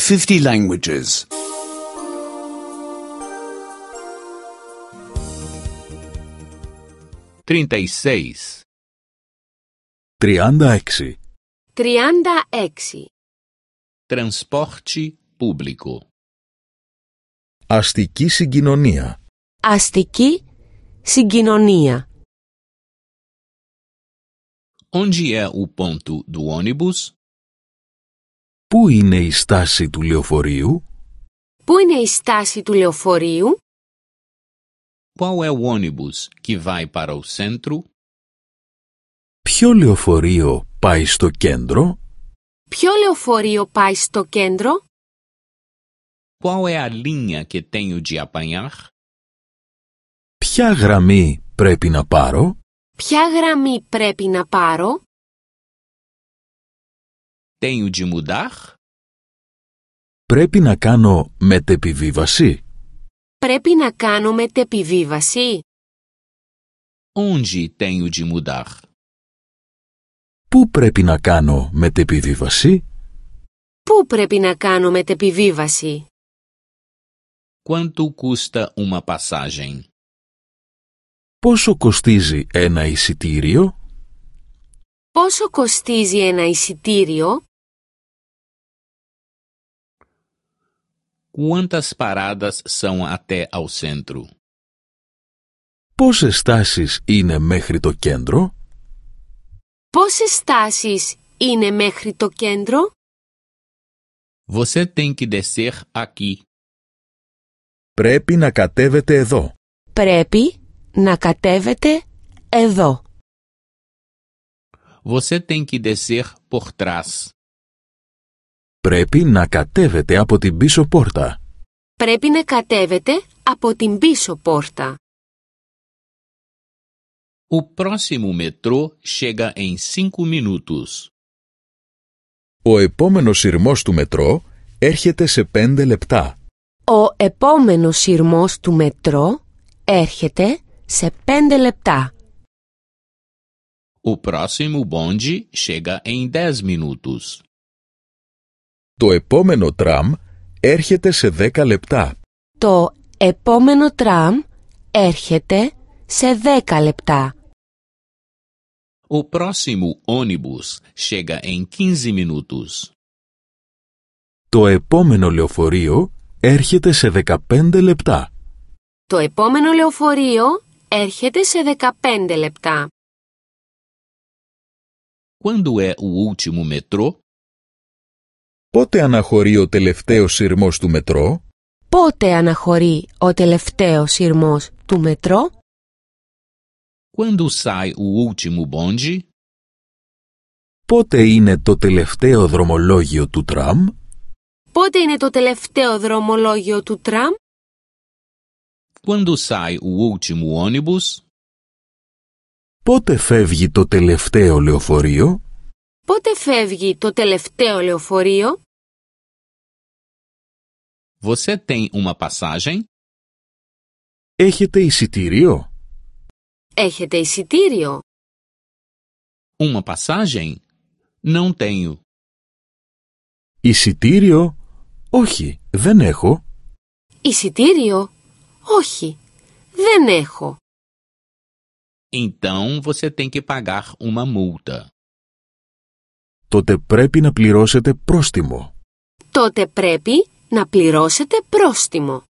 50 languages. 36. 36. 36. Transporte público. Αστική συγκοινωνία. Αστική συγκοινωνία. Onde é o ponto do ônibus? Πού είναι η στάση του λεωφορείου? Πού είναι η στάση του λεωφορείου? Qual é o ônibus que vai para o centro? Ποιο λεωφορείο πάει στο κέντρο? Ποιο λεωφορείο πάει στο κέντρο? Qual é a linha que tenho de apanhar? Ποια γραμμή πρέπει να πάρω? Ποια γραμμή πρέπει να πάρω? Tenho de mudar? Πρέπει να κάνω μετεπιβίβαση? Πρέπει να κάνω μετεπιβίβαση? Onde tenho de mudar? Πού πρέπει να κάνω μετεπιβίβαση? Πού πρέπει να κάνω μετεπιβίβαση? Quanto custa uma passagem? Πόσο κοστίζει ένα εισιτήριο? Πόσο κοστίζει ένα εισιτήριο? Quantas paradas são até ao centro? Πόσες στάσεις είναι μέχρι το κέντρο? Πόσες στάσεις είναι μέχρι το κέντρο? Você tem que descer aqui. Πρέπει να κατέβετε εδώ. Πρέπει να κατέβετε εδώ. Você tem que descer por trás. Πρέπει να κατέβετε από την πίσω πόρτα. Πρέπει να κατέβετε από την πίσω πόρτα. O próximo metrô chega em 5 minutos. Ο επόμενος σειρμός του μετρό έρχεται σε 5 λεπτά. Ο επόμενος σειρμός του μετρό έρχεται σε 5 λεπτά. O próximo bonde chega em 10 minutos. Το επόμενο τραμ έρχεται σε 10 λεπτά. Το επόμενο τραμ έρχεται σε 10 λεπτά. O próximo ônibus chega em 15 minutos. Το επόμενο λεωφορείο έρχεται σε 15 λεπτά. Το επόμενο λεωφορείο έρχεται σε 15 λεπτά. Quando é o último metrô? Πότε αναχωρεί ο τελευταίος σειρμός του μετρό? Πότε αναχωρεί ο τελευταίος σειρμός του μετρό? Quando sai o último bonde? Πότε είναι το τελευταίο δρομολόγιο του τραμ? Πότε είναι το τελευταίο δρομολόγιο του τραμ? Quando sai o último ônibus? Πότε φεύγει το τελευταίο λεωφορείο? Πότε φεύγει το τελευταίο λεωφορείο? Você tem uma passagem? Έχετε εισιτήριο? Έχετε εισιτήριο? Uma passagem? Não tenho. Εισιτήριο? Όχι, δεν έχω. Εισιτήριο? Όχι, δεν έχω. Então você tem que pagar uma multa. Τότε πρέπει να πληρώσετε πρόστιμο. Τότε πρέπει να πληρώσετε πρόστιμο.